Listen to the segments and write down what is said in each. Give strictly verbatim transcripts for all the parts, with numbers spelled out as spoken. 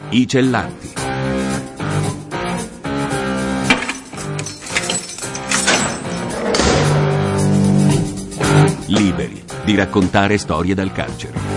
I Gellanti. Liberi di raccontare storie dal carcere.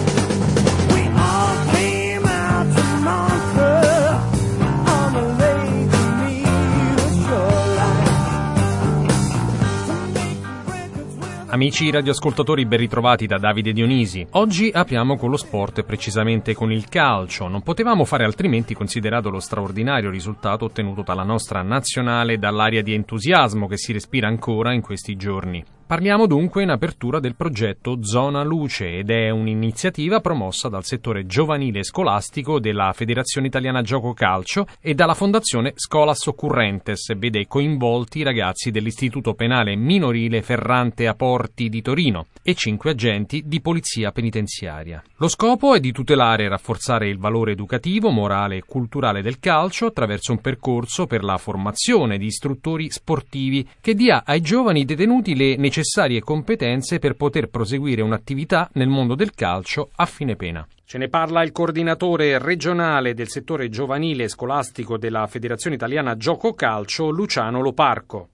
Amici radioascoltatori, ben ritrovati da Davide Dionisi. Oggi apriamo con lo sport e precisamente con il calcio. Non potevamo fare altrimenti considerato lo straordinario risultato ottenuto dalla nostra nazionale, dall'aria di entusiasmo che si respira ancora in questi giorni. Parliamo dunque in apertura del progetto Zona Luce ed è un'iniziativa promossa dal settore giovanile scolastico della Federazione Italiana Gioco Calcio e dalla Fondazione Scholas Occurrentes e vede coinvolti i ragazzi dell'Istituto Penale Minorile Ferrante Aporti di Torino e cinque agenti di polizia penitenziaria. Lo scopo è di tutelare e rafforzare il valore educativo, morale e culturale del calcio attraverso un percorso per la formazione di istruttori sportivi che dia ai giovani detenuti le necessarie necessarie competenze per poter proseguire un'attività nel mondo del calcio a fine pena. Ce ne parla il coordinatore regionale del settore giovanile scolastico della Federazione Italiana Gioco Calcio, Luciano Loparco.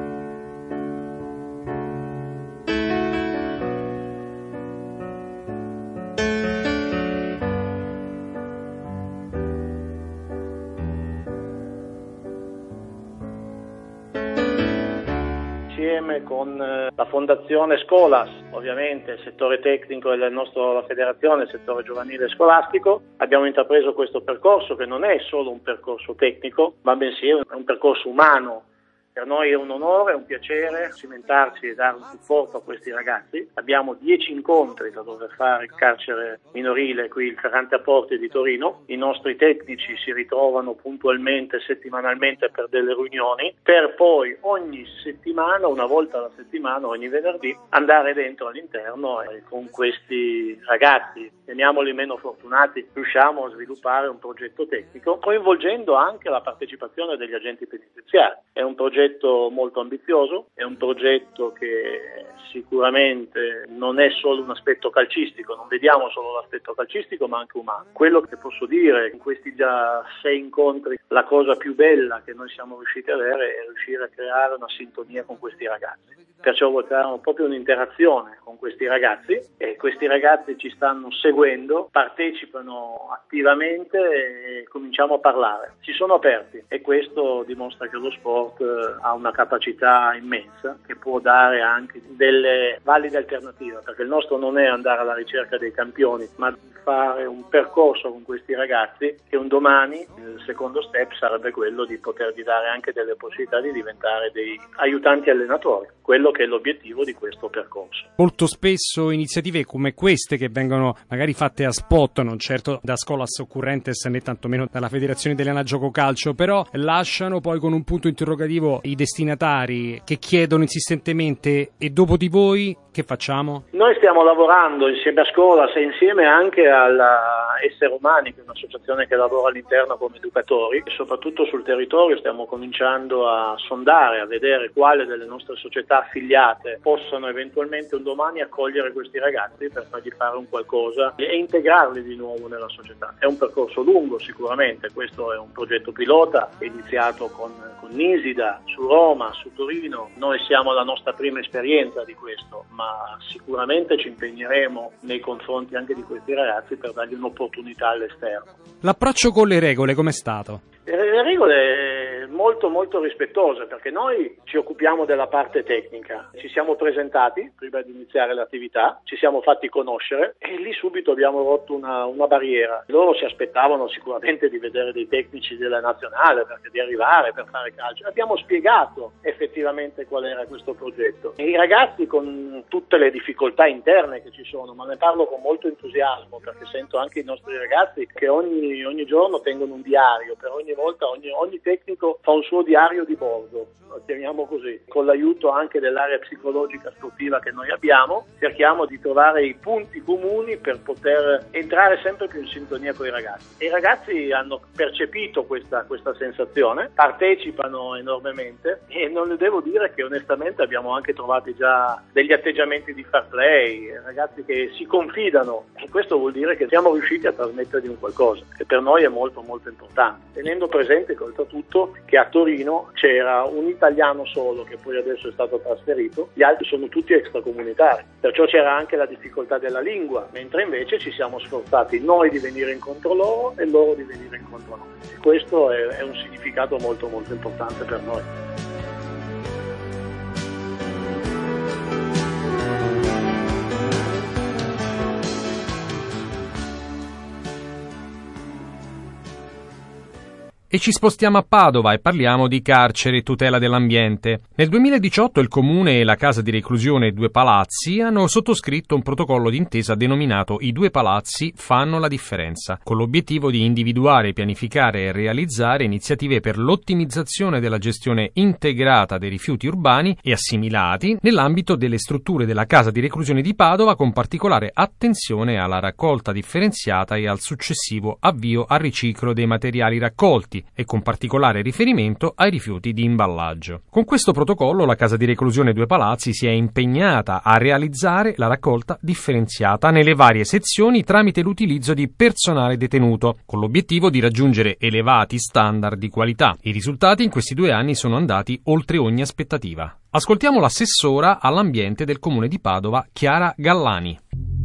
Insieme con la Fondazione Scholas, ovviamente il settore tecnico del nostro la federazione, il settore giovanile scolastico, abbiamo intrapreso questo percorso che non è solo un percorso tecnico, ma bensì è un percorso umano. Per noi è un onore, è un piacere cimentarci e dare un supporto a questi ragazzi. Abbiamo dieci incontri da dover fare il carcere minorile qui, il Ferrante Aporti di Torino. I nostri tecnici si ritrovano puntualmente, settimanalmente per delle riunioni, per poi ogni settimana, una volta alla settimana, ogni venerdì, andare dentro all'interno e con questi ragazzi, chiamiamoli meno fortunati, riusciamo a sviluppare un progetto tecnico, coinvolgendo anche la partecipazione degli agenti penitenziari. È un progetto molto ambizioso, è un progetto che sicuramente non è solo un aspetto calcistico, non vediamo solo l'aspetto calcistico ma anche umano. Quello che posso dire in questi già sei incontri, la cosa più bella che noi siamo riusciti ad avere è riuscire a creare una sintonia con questi ragazzi. Perciò vogliamo proprio un'interazione con questi ragazzi e questi ragazzi ci stanno seguendo, partecipano attivamente e cominciamo a parlare. Si sono aperti e questo dimostra che lo sport ha una capacità immensa che può dare anche delle valide alternative, perché il nostro non è andare alla ricerca dei campioni, ma fare un percorso con questi ragazzi che un domani il secondo step sarebbe quello di potergli dare anche delle possibilità di diventare dei aiutanti allenatori, quello che è l'obiettivo di questo percorso. Molto spesso iniziative come queste che vengono magari fatte a spot, non certo da Scholas Occurrentes né tantomeno dalla Federazione Italiana Gioco Calcio, però lasciano poi con un punto interrogativo i destinatari che chiedono insistentemente: e dopo di voi che facciamo? Noi stiamo lavorando insieme a Scholas e insieme anche alla Essere Umani, che è un'associazione che lavora all'interno come educatori, e soprattutto sul territorio stiamo cominciando a sondare, a vedere quale delle nostre società affiliate possano eventualmente un domani accogliere questi ragazzi per fargli fare un qualcosa e integrarli di nuovo nella società. È un percorso lungo sicuramente, questo è un progetto pilota iniziato con, con Nisida, su Roma, su Torino. Noi siamo alla nostra prima esperienza di questo, ma sicuramente ci impegneremo nei confronti anche di questi ragazzi per dargli un'opportunità all'esterno. L'approccio con le regole com'è stato? Le regole molto molto rispettose, perché noi ci occupiamo della parte tecnica, ci siamo presentati prima di iniziare l'attività, ci siamo fatti conoscere e lì subito abbiamo rotto una, una barriera. Loro si aspettavano sicuramente di vedere dei tecnici della nazionale, perché di arrivare per fare calcio. Abbiamo spiegato effettivamente qual era questo progetto e i ragazzi, con tutte le difficoltà interne che ci sono, ma ne parlo con molto entusiasmo perché sento anche i nostri ragazzi che ogni, ogni giorno tengono un diario, per ogni volta ogni, ogni tecnico fa fa un suo diario di bordo, lo chiamiamo così, con l'aiuto anche dell'area psicologica sportiva che noi abbiamo, cerchiamo di trovare i punti comuni per poter entrare sempre più in sintonia con i ragazzi. E i ragazzi hanno percepito questa, questa sensazione, partecipano enormemente e non le devo dire che onestamente abbiamo anche trovato già degli atteggiamenti di fair play, ragazzi che si confidano, e questo vuol dire che siamo riusciti a trasmettergli un qualcosa che per noi è molto molto importante, tenendo presente oltretutto che a Torino c'era un italiano solo che poi adesso è stato trasferito, gli altri sono tutti extracomunitari, perciò c'era anche la difficoltà della lingua, mentre invece ci siamo sforzati noi di venire incontro loro e loro di venire incontro a noi. E questo è, è un significato molto molto importante per noi. E ci spostiamo a Padova e parliamo di carcere e tutela dell'ambiente. Nel duemiladiciotto il Comune e la Casa di Reclusione Due Palazzi hanno sottoscritto un protocollo d'intesa denominato I Due Palazzi fanno la differenza, con l'obiettivo di individuare, pianificare e realizzare iniziative per l'ottimizzazione della gestione integrata dei rifiuti urbani e assimilati nell'ambito delle strutture della Casa di Reclusione di Padova, con particolare attenzione alla raccolta differenziata e al successivo avvio al riciclo dei materiali raccolti, e con particolare riferimento ai rifiuti di imballaggio. Con questo protocollo la Casa di Reclusione Due Palazzi si è impegnata a realizzare la raccolta differenziata nelle varie sezioni tramite l'utilizzo di personale detenuto, con l'obiettivo di raggiungere elevati standard di qualità. I risultati in questi due anni sono andati oltre ogni aspettativa. Ascoltiamo l'assessora all'ambiente del Comune di Padova, Chiara Gallani.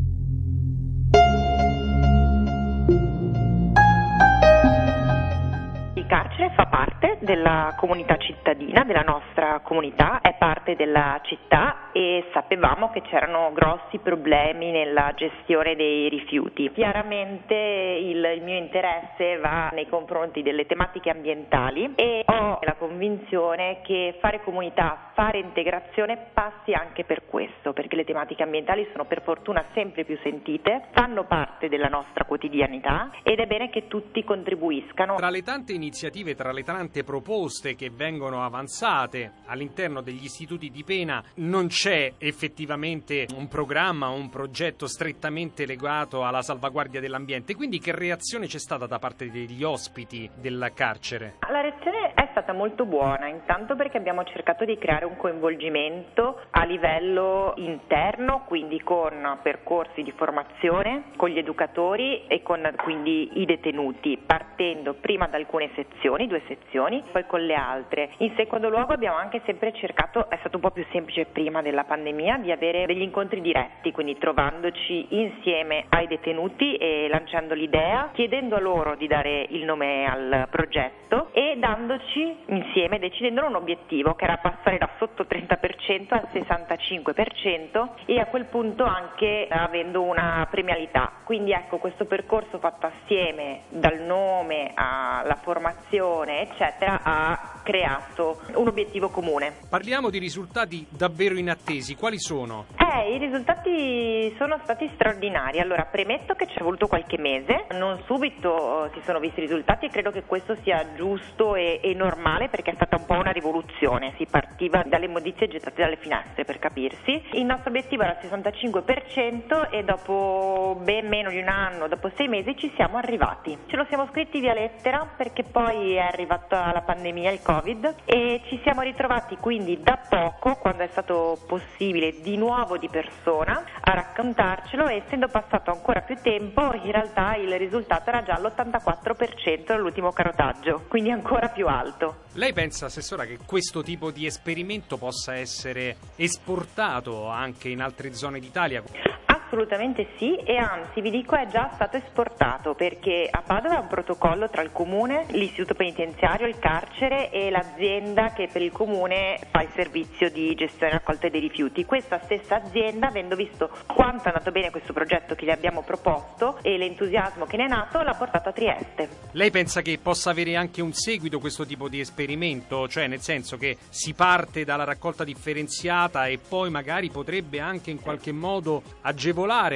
Il carcere fa parte della comunità cittadina, della nostra comunità, è parte della città e sapevamo che c'erano grossi problemi nella gestione dei rifiuti. Chiaramente il, il mio interesse va nei confronti delle tematiche ambientali e ho la convinzione che fare comunità, fare integrazione passi anche per questo, perché le tematiche ambientali sono per fortuna sempre più sentite, fanno parte della nostra quotidianità ed è bene che tutti contribuiscano. Tra le tante iniziative, tra le tante proposte che vengono avanzate all'interno degli istituti di pena, non c'è effettivamente un programma, un progetto strettamente legato alla salvaguardia dell'ambiente. Quindi che reazione c'è stata da parte degli ospiti del carcere? La reazione è stata molto buona, intanto perché abbiamo cercato di creare un coinvolgimento a livello interno, quindi con percorsi di formazione, con gli educatori e con quindi i detenuti, partendo prima da alcune sezioni, due sezioni, poi con le altre. In secondo luogo abbiamo anche sempre cercato, è stato un po' più semplice prima della pandemia, di avere degli incontri diretti, quindi trovandoci insieme ai detenuti e lanciando l'idea, chiedendo a loro di dare il nome al progetto e dandoci insieme, decidendo un obiettivo che era passare da sotto il trenta per cento al sessantacinque per cento e a quel punto anche avendo una premialità. Quindi ecco, questo percorso fatto assieme, dal nome alla formazione eccetera, ha creato un obiettivo comune. Parliamo di risultati davvero inattesi, quali sono? Eh, i risultati sono stati straordinari. Allora, premetto che ci è voluto qualche mese, non subito uh, si sono visti i risultati e credo che questo sia giusto e, e normale, perché è stata un po' una rivoluzione, si partiva dalle immondizie gettate dalle finestre, per capirsi. Il nostro obiettivo era il sessantacinque per cento e dopo ben meno di un anno, dopo sei mesi ci siamo arrivati. Ce lo siamo scritti via lettera perché poi è arrivata la pandemia, il Covid, e ci siamo ritrovati quindi da poco, quando è stato possibile, di nuovo di persona a raccontarcelo, e essendo passato ancora più tempo in realtà il risultato era già l'ottantaquattro per cento dall'ultimo carotaggio, quindi ancora più alto. Lei pensa, assessora, che questo tipo di esperimento possa essere esportato anche in altre zone d'Italia? Assolutamente sì, e anzi vi dico è già stato esportato, perché a Padova è un protocollo tra il comune, l'istituto penitenziario, il carcere e l'azienda che per il comune fa il servizio di gestione e raccolta dei rifiuti. Questa stessa azienda, avendo visto quanto è andato bene questo progetto che gli abbiamo proposto e l'entusiasmo che ne è nato, l'ha portato a Trieste. Lei pensa che possa avere anche un seguito questo tipo di esperimento? Cioè, nel senso che si parte dalla raccolta differenziata e poi magari potrebbe anche in qualche modo agevolare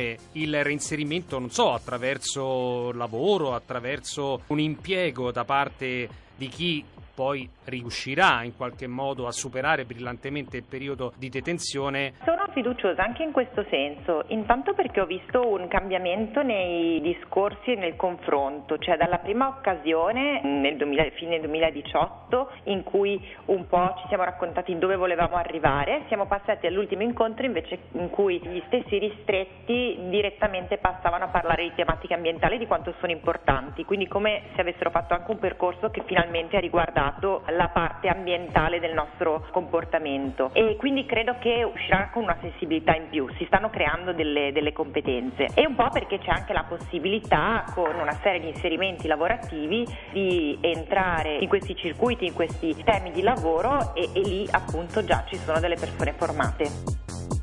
il reinserimento, non so, attraverso lavoro, attraverso un impiego da parte di chi poi riuscirà in qualche modo a superare brillantemente il periodo di detenzione. Sono fiduciosa anche in questo senso, intanto perché ho visto un cambiamento nei discorsi e nel confronto, cioè dalla prima occasione nel duemila, fine duemiladiciotto, in cui un po' ci siamo raccontati dove volevamo arrivare, siamo passati all'ultimo incontro invece in cui gli stessi ristretti direttamente passavano a parlare di tematiche ambientali, di quanto sono importanti, quindi come se avessero fatto anche un percorso che finalmente ha riguardato la parte ambientale del nostro comportamento, e quindi credo che uscirà con una sensibilità in più, si stanno creando delle, delle competenze, e un po' perché c'è anche la possibilità con una serie di inserimenti lavorativi di entrare in questi circuiti, in questi temi di lavoro, e, e lì appunto già ci sono delle persone formate.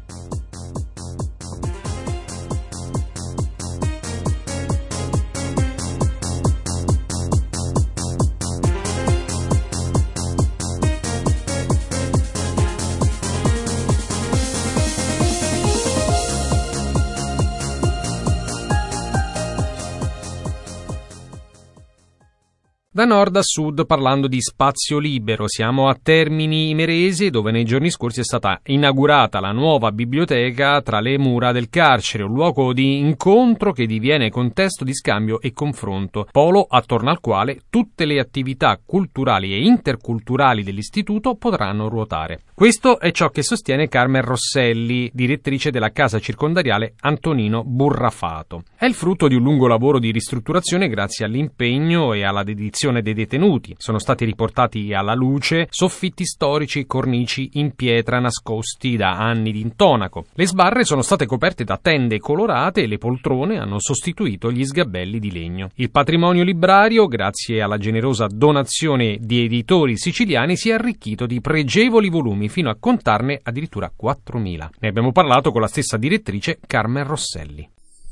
Da nord a sud, parlando di spazio libero, siamo a Termini Imerese, dove nei giorni scorsi è stata inaugurata la nuova biblioteca tra le mura del carcere, un luogo di incontro che diviene contesto di scambio e confronto, polo attorno al quale tutte le attività culturali e interculturali dell'istituto potranno ruotare. Questo è ciò che sostiene Carmen Rosselli, direttrice della casa circondariale Antonino Burrafato. È il frutto di un lungo lavoro di ristrutturazione grazie all'impegno e alla dedizione dei detenuti. Sono stati riportati alla luce soffitti storici e cornici in pietra nascosti da anni di intonaco. Le sbarre sono state coperte da tende colorate e le poltrone hanno sostituito gli sgabelli di legno. Il patrimonio librario, grazie alla generosa donazione di editori siciliani, si è arricchito di pregevoli volumi fino a contarne addirittura quattromila. Ne abbiamo parlato con la stessa direttrice Carmen Rosselli.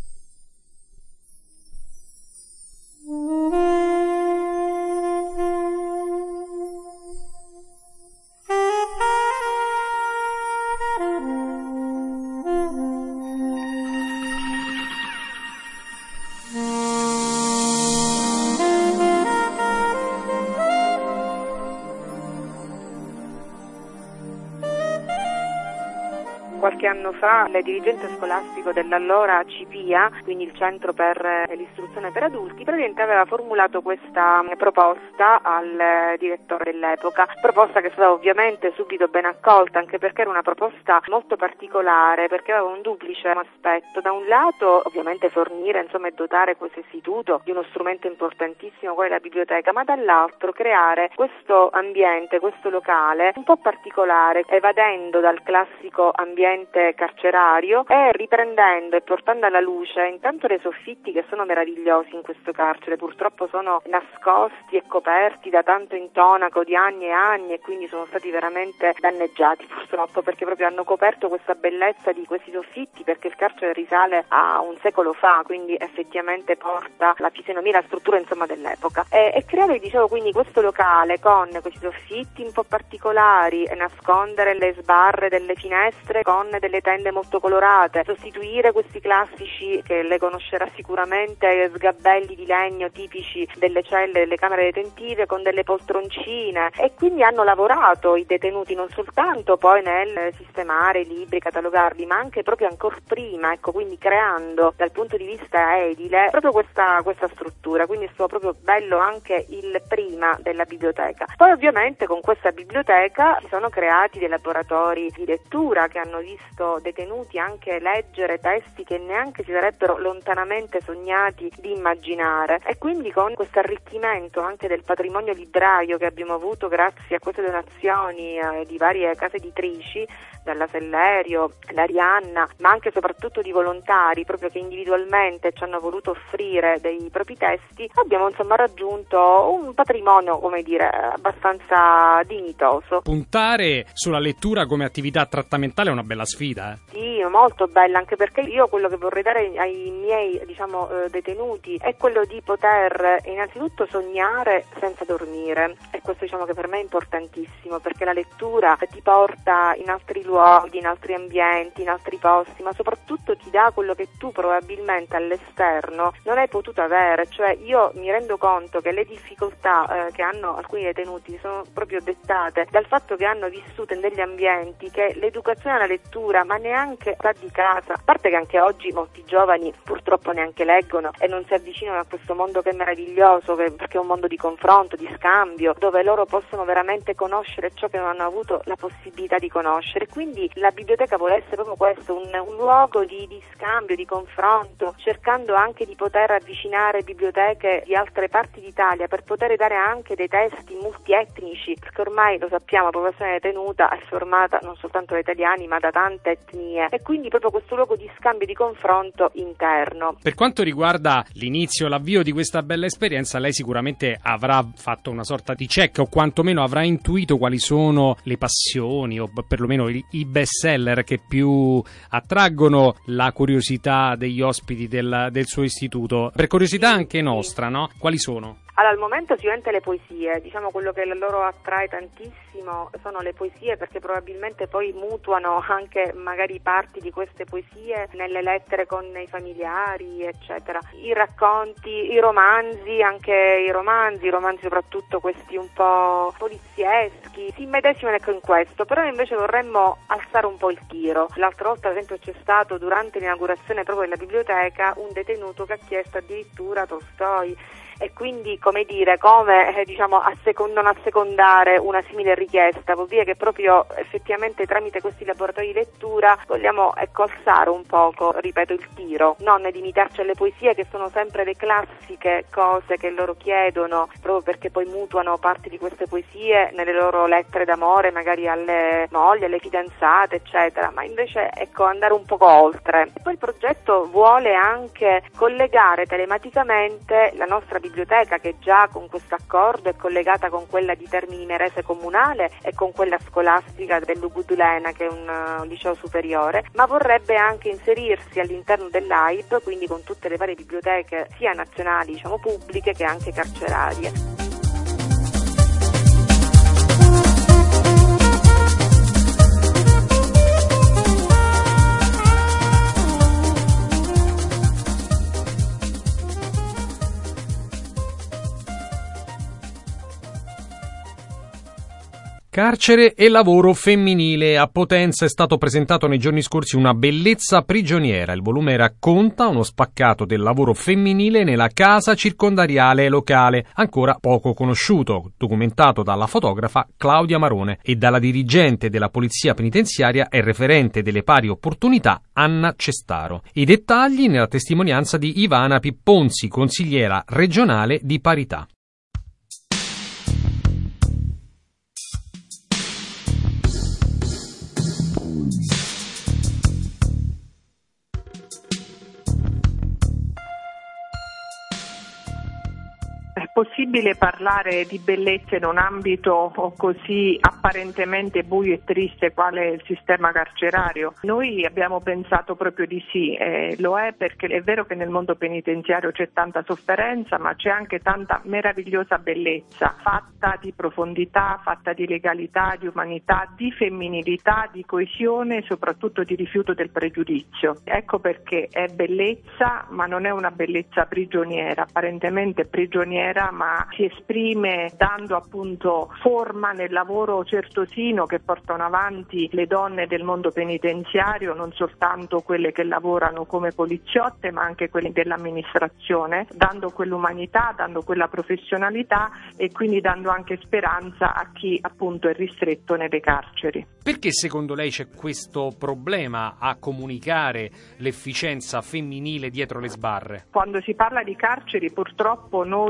Qualche anno fa il dirigente scolastico dell'allora C P I A, quindi il Centro per l'istruzione per adulti, praticamente aveva formulato questa proposta al direttore dell'epoca, proposta che è stata ovviamente subito ben accolta, anche perché era una proposta molto particolare, perché aveva un duplice aspetto: da un lato ovviamente fornire, insomma, e dotare questo istituto di uno strumento importantissimo, qual è la biblioteca, ma dall'altro creare questo ambiente, questo locale un po' particolare, evadendo dal classico ambiente carcerario e riprendendo e portando alla luce intanto dei soffitti che sono meravigliosi in questo carcere, purtroppo sono nascosti e coperti da tanto intonaco di anni e anni, e quindi sono stati veramente danneggiati purtroppo, perché proprio hanno coperto questa bellezza di questi soffitti, perché il carcere risale a un secolo fa, quindi effettivamente porta la fisionomia, la struttura insomma dell'epoca, e, e creare, dicevo, quindi questo locale con questi soffitti un po' particolari, e nascondere le sbarre delle finestre con delle tende molto colorate, sostituire questi classici, che lei conoscerà sicuramente, sgabelli di legno tipici delle celle, delle camere detentive, con delle poltroncine, e quindi hanno lavorato i detenuti non soltanto poi nel sistemare i libri, catalogarli, ma anche proprio ancora prima, ecco, quindi creando dal punto di vista edile proprio questa, questa struttura, quindi è stato proprio bello anche il prima della biblioteca. Poi ovviamente con questa biblioteca si sono creati dei laboratori di lettura che hanno visto detenuti anche leggere testi che neanche si sarebbero lontanamente sognati di immaginare, e quindi con questo arricchimento anche del patrimonio librario che abbiamo avuto grazie a queste donazioni eh, di varie case editrici, dalla Sellerio, l'Arianna, ma anche e soprattutto di volontari proprio che individualmente ci hanno voluto offrire dei propri testi, abbiamo insomma raggiunto un patrimonio, come dire, abbastanza dignitoso. Puntare sulla lettura come attività trattamentale è una bella sfida? Eh? Sì, molto bella, anche perché io quello che vorrei dare ai miei diciamo eh, detenuti è quello di poter innanzitutto sognare senza dormire, e questo diciamo che per me è importantissimo, perché la lettura ti porta in altri luoghi, in altri ambienti, in altri posti, ma soprattutto ti dà quello che tu probabilmente all'esterno non hai potuto avere. Cioè io mi rendo conto che le difficoltà eh, che hanno alcuni detenuti sono proprio dettate dal fatto che hanno vissuto in degli ambienti che l'educazione alla lettura, ma neanche sta di casa, a parte che anche oggi molti giovani purtroppo neanche leggono e non si avvicinano a questo mondo che è meraviglioso, che, perché è un mondo di confronto, di scambio, dove loro possono veramente conoscere ciò che non hanno avuto la possibilità di conoscere. Quindi la biblioteca vuole essere proprio questo, un, un luogo di, di scambio, di confronto, cercando anche di poter avvicinare biblioteche di altre parti d'Italia per poter dare anche dei testi multietnici, perché ormai lo sappiamo, la popolazione detenuta è formata non soltanto da italiani ma da tante etnie, e quindi proprio questo luogo di scambio e di confronto interno. Per quanto riguarda l'inizio, l'avvio di questa bella esperienza, lei sicuramente avrà fatto una sorta di check, o quantomeno avrà intuito quali sono le passioni o perlomeno i, i best seller che più attraggono la curiosità degli ospiti del, del suo istituto. Per curiosità anche nostra, no? Quali sono? Allora, al momento sicuramente le poesie, diciamo quello che loro attrae tantissimo sono le poesie, perché probabilmente poi mutuano anche magari parti di queste poesie nelle lettere con i familiari, eccetera. I racconti, i romanzi, anche i romanzi, i romanzi soprattutto questi un po' polizieschi, si immedesimano ecco in questo, però invece vorremmo alzare un po' il tiro. L'altra volta, ad esempio, c'è stato durante l'inaugurazione proprio della biblioteca un detenuto che ha chiesto addirittura Tolstoi, e quindi, come dire, come eh, diciamo assecond- non assecondare una simile richiesta, vuol dire che proprio effettivamente tramite questi laboratori di lettura vogliamo ecco alzare un poco, ripeto, il tiro, non limitarci alle poesie che sono sempre le classiche cose che loro chiedono, proprio perché poi mutuano parti di queste poesie nelle loro lettere d'amore, magari alle mogli, alle fidanzate, eccetera, ma invece ecco andare un poco oltre. E poi il progetto vuole anche collegare telematicamente la nostra biblioteca, che già con questo accordo è collegata con quella di Termini Imerese Comunale e con quella scolastica dell'Ugudulena, che è un, uh, un liceo superiore, ma vorrebbe anche inserirsi all'interno dell'A I B, quindi con tutte le varie biblioteche sia nazionali, diciamo pubbliche, che anche carcerarie. Carcere e lavoro femminile. A Potenza è stato presentato nei giorni scorsi Una bellezza prigioniera. Il volume racconta uno spaccato del lavoro femminile nella casa circondariale locale, ancora poco conosciuto, documentato dalla fotografa Claudia Marone e dalla dirigente della Polizia Penitenziaria e referente delle pari opportunità Anna Cestaro. I dettagli nella testimonianza di Ivana Pipponzi, consigliera regionale di parità. È possibile parlare di bellezza in un ambito così apparentemente buio e triste quale è il sistema carcerario? Noi abbiamo pensato proprio di sì, eh, lo è perché è vero che nel mondo penitenziario c'è tanta sofferenza, ma c'è anche tanta meravigliosa bellezza, fatta di profondità, fatta di legalità, di umanità, di femminilità, di coesione e soprattutto di rifiuto del pregiudizio. Ecco perché è bellezza, ma non è una bellezza prigioniera, apparentemente prigioniera, ma si esprime dando appunto forma nel lavoro certosino che portano avanti le donne del mondo penitenziario, non soltanto quelle che lavorano come poliziotte, ma anche quelle dell'amministrazione, dando quell'umanità, dando quella professionalità e quindi dando anche speranza a chi appunto è ristretto nelle carceri. Perché secondo lei c'è questo problema a comunicare l'efficienza femminile dietro le sbarre? Quando si parla di carceri, purtroppo noi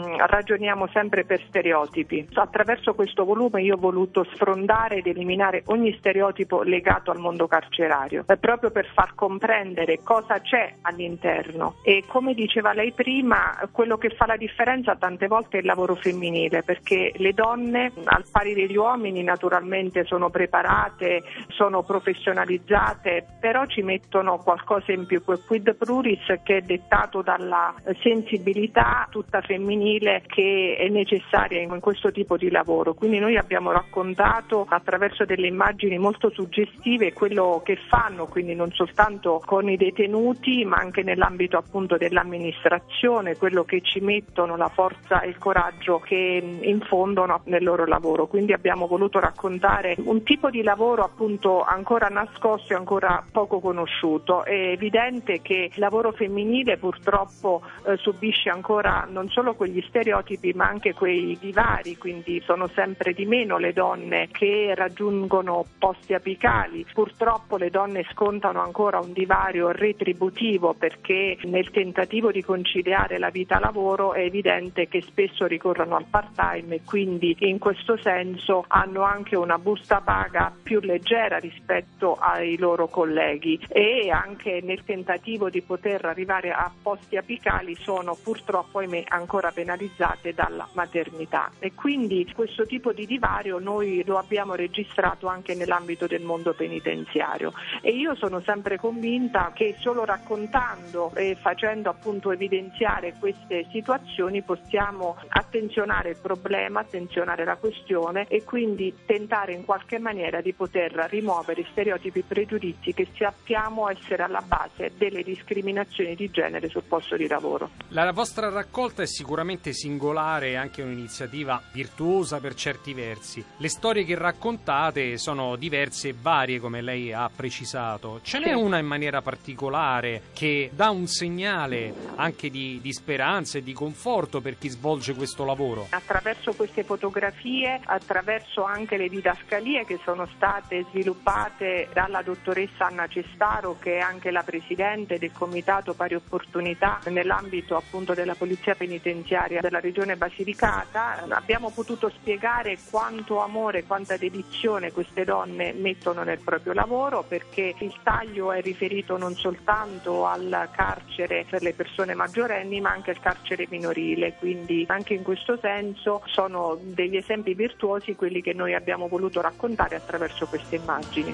ragioniamo sempre per stereotipi. Attraverso questo volume io ho voluto sfrondare ed eliminare ogni stereotipo legato al mondo carcerario, proprio per far comprendere cosa c'è all'interno. E come diceva lei prima, quello che fa la differenza tante volte è il lavoro femminile, perché le donne, al pari degli uomini, naturalmente sono preparate, sono professionalizzate, però ci mettono qualcosa in più, quel quid pluris che è dettato dalla sensibilità tutta femminile che è necessaria in questo tipo di lavoro. Quindi noi abbiamo raccontato attraverso delle immagini molto suggestive quello che fanno, quindi non soltanto con i detenuti ma anche nell'ambito appunto dell'amministrazione, quello che ci mettono, la forza e il coraggio che infondono nel loro lavoro. Quindi abbiamo voluto raccontare un tipo di lavoro appunto ancora nascosto e ancora poco conosciuto. È evidente che il lavoro femminile purtroppo eh, subisce ancora non solo quegli stereotipi ma anche quei divari, quindi sono sempre di meno le donne che raggiungono posti apicali. Purtroppo le donne scontano ancora un divario retributivo, perché nel tentativo di conciliare la vita lavoro è evidente che spesso ricorrono al part-time e quindi in questo senso hanno anche una busta paga più leggera rispetto ai loro colleghi, e anche nel tentativo di poter arrivare a posti apicali sono purtroppo ahimè ancora penalizzate dalla maternità. E quindi questo tipo di divario noi lo abbiamo registrato anche nell'ambito del mondo penitenziario, e io sono sempre convinta che solo raccontando e facendo appunto evidenziare queste situazioni possiamo attenzionare il problema, attenzionare la questione e quindi tentare in qualche maniera di poter rimuovere stereotipi e pregiudizi che sappiamo essere alla base delle discriminazioni di genere sul posto di lavoro. La vostra raccolta è sicuramente singolare e anche un'iniziativa virtuosa per certi versi. Le storie che raccontate sono diverse e varie, come lei ha precisato. Ce n'è una in maniera particolare che dà un segnale anche di, di speranza e di conforto per chi svolge questo lavoro? Attraverso queste fotografie, attraverso anche le didascalie che sono state sviluppate dalla dottoressa Anna Cestaro, che è anche la presidente del Comitato Pari Opportunità nell'ambito appunto della Polizia Penitenziaria della Regione Basilicata, abbiamo potuto spiegare quanto amore, quanta dedizione queste donne mettono nel proprio lavoro, perché il taglio è riferito non soltanto al carcere per le persone maggiorenni ma anche al carcere minorile, quindi anche in questo senso sono degli esempi virtuosi quelli che noi abbiamo voluto raccontare attraverso queste immagini.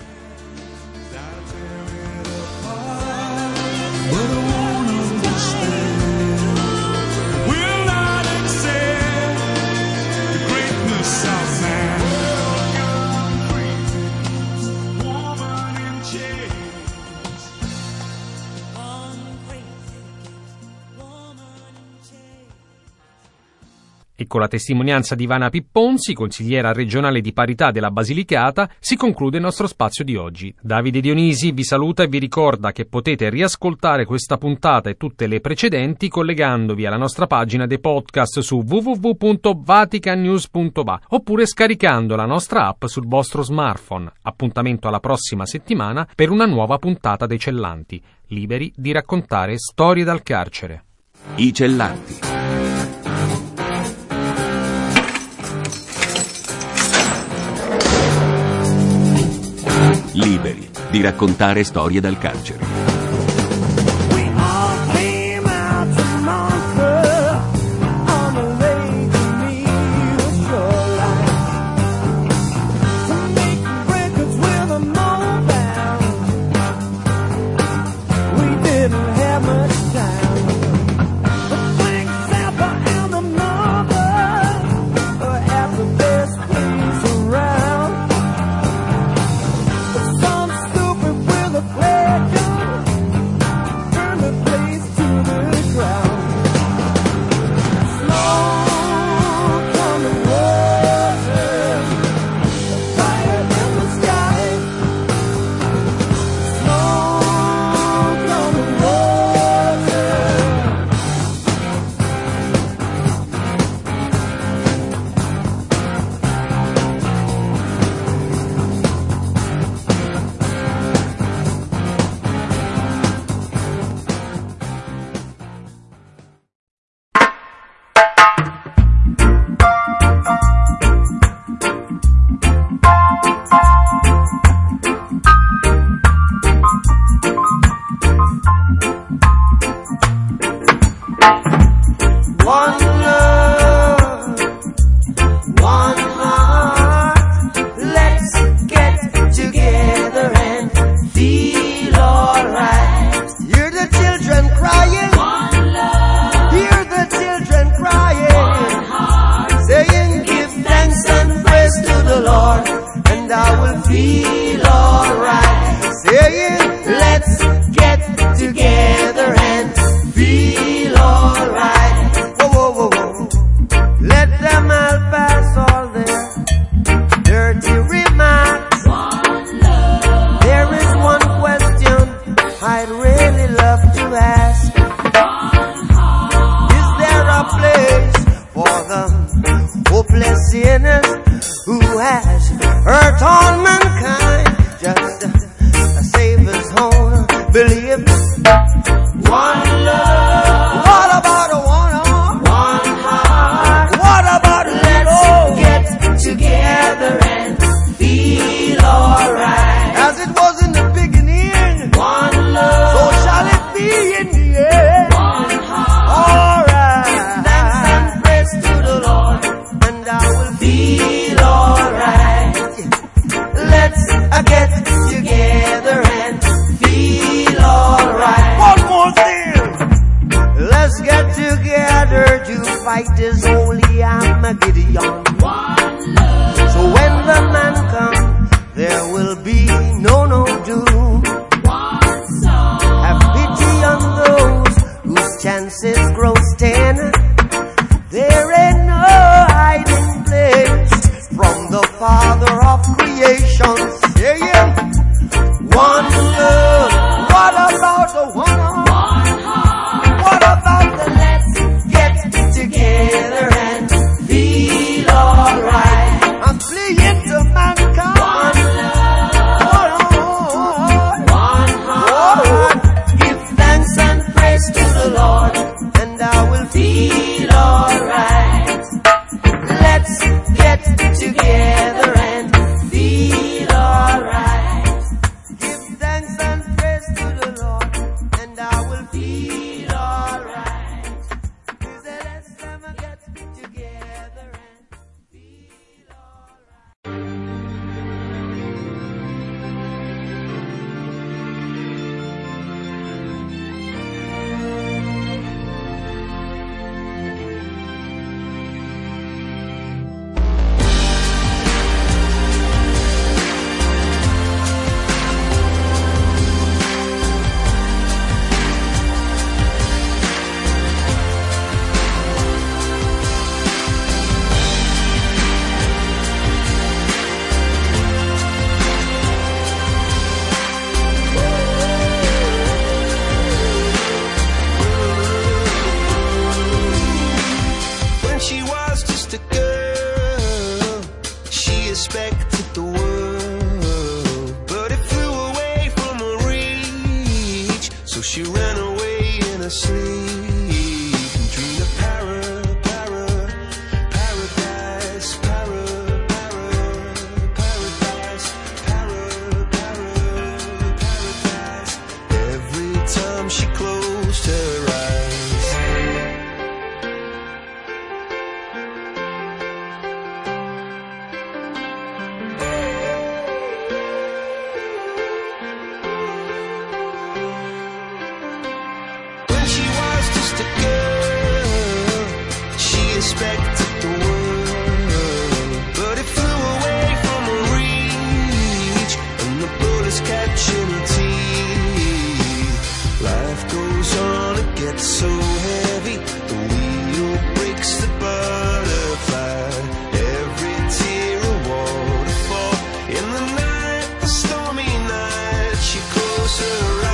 E con la testimonianza di Ivana Pipponzi, consigliera regionale di parità della Basilicata, si conclude il nostro spazio di oggi. Davide Dionisi vi saluta e vi ricorda che potete riascoltare questa puntata e tutte le precedenti collegandovi alla nostra pagina dei podcast su w w w punto vatican news punto va oppure scaricando la nostra app sul vostro smartphone. Appuntamento alla prossima settimana per una nuova puntata dei Cellanti, liberi di raccontare storie dal carcere. I Cellanti. Liberi di raccontare storie dal carcere. Some stupid with a flag gun feel alright. Saying, let's get together and feel alright. Whoa, whoa, whoa, whoa. Let them all pass all their dirty remarks. One love. There is one question I'd really love to ask. One heart. Is there a place for the hopeless sinners who has hurt all mankind? Just a, a Savior's own belief. One love. What about a one heart? One heart. What about let's get together and feel alright? As it was in the beginning. One love. So shall it be in the end. One heart. Alright. Give thanks and praise to the Lord, and I will feel alright. Let's uh, get together and feel alright. One more thing. Let's get together to fight this holy Armageddon. One love. So when the man comes, there will be no, no doom. One song. Have pity on those whose chances grow ten. There ain't no hiding place from the Father of creation. Saying, one love. What about the one heart? What about the let's get together and feel alright? I'm fleeing to mankind. One love. One heart. Give thanks and praise to the Lord, and I will feel alright. Let's get together and feel alright. Give thanks and praise to the Lord, and I will feel alright. Let's never get together and feel alright. When she was just a girl, she expected the world, but it flew away from her reach. So she ran away in her sleep and dreamed of para, para, paradise, para, para, paradise, para, para, paradise. Every time she closed her eyes. When she was just a girl, she expected the world, but it flew away from her reach, and the bullets catching her teeth. Life goes on, it gets so heavy, the wheel breaks the butterfly. Every tear a waterfall. In the night, the stormy night, she closed her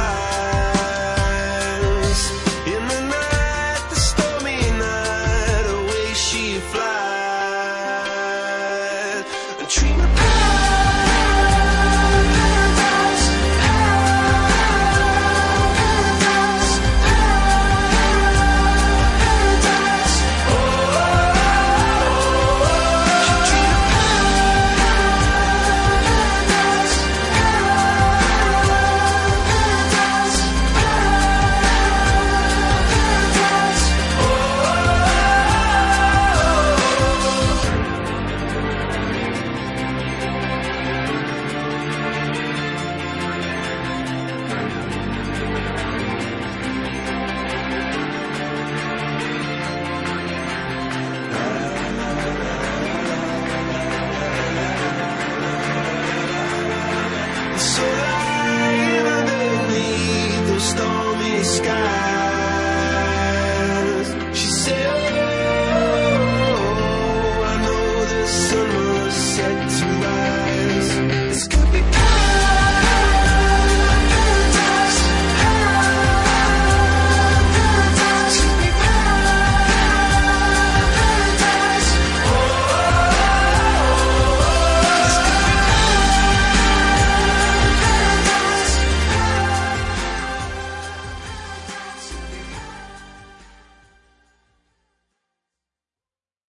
eyes. In the night, the stormy night, away she flies. A dream of